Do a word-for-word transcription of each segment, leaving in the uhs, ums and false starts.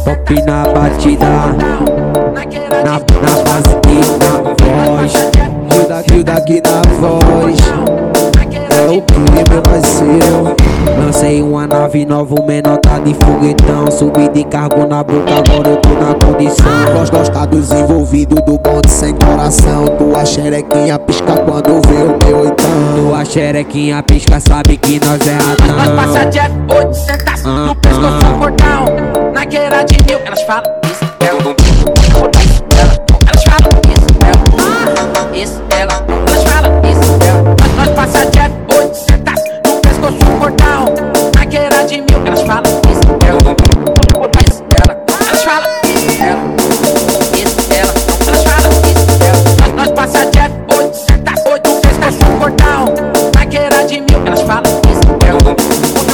Pop na batida, na, na base e na voz. Rio daqui, rio daqui na voz. É o que, meu parceiro? Lancei uma nave nova, o menor tá de foguetão. Subi de cargo na boca, agora eu tô na condição. Nós gosta dos envolvidos, do bonde sem coração. Tua xerequinha pisca quando vê o meu então. Tua xerequinha pisca, sabe que nós é ratão. Nós passa jet, oitocentos no pescoço do cordão. Na guerra de mil, elas falam isso, é o dom. Elas falam isso, é o isso, ela. Elas falam isso, é o nós passa jet, oitocentos no pescoço do cordão. Na guerra de mil, elas falam isso, é o dom. Isso, ela. Elas falam isso, ela. Isso, ela. Elas falam isso, ela. Nós passa jet, oitocentos no pescoço do cordão. Na guerra de mil, elas falam isso, é o dom.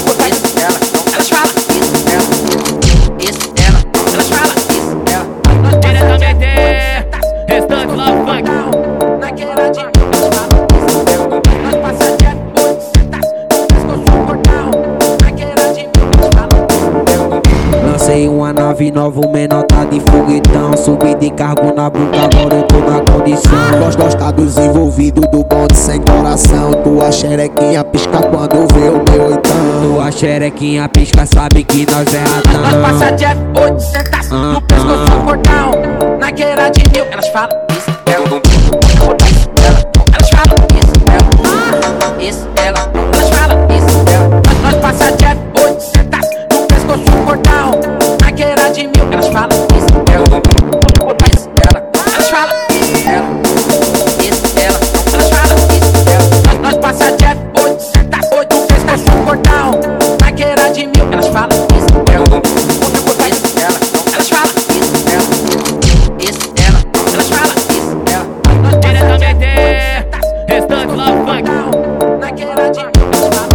Elas falam isso, ela. Isso, ela. Elas falam isso, ela. Diretamente, restante lá funk. Na guerra de mil, elas falam isso, ela. Nós passa jet, oitocentos no pescoço do cordão. Na guerra de mil, elas falam isso, ela. Lancei uma nave nova, o menor tá de foguetão. Subi de cargo na boca, agora eu tô na condição. Nós gosta dos envolvidos, do bonde sem coração. Tua xerequinha pisca quando vê o meu então. Tua xerequinha pisca, sabe que nós é ratão. Nós passa jet, oitocentos no pescoço do cordão. Na guerra de mil, elas falam isso, é o dom. Elas falam isso, é o isso, ela. Elas falam isso, ela. Nós passa jet, oitocentos no pescoço do cordão. Na guerra de mil, elas falam isso, é o dom. Isso, ela. Elas falam isso, ela. Isso, ela. Elas falam isso, ela. Nós passa jet, oitocentos no pescoço do cordão. Na guerra de mil, elas falam isso, é o dom. Isso, ela. Elas falam isso, ela. Isso, ela. Elas falam isso, ela. Diretamente, restante lá funk. Na guerra de mil, elas falam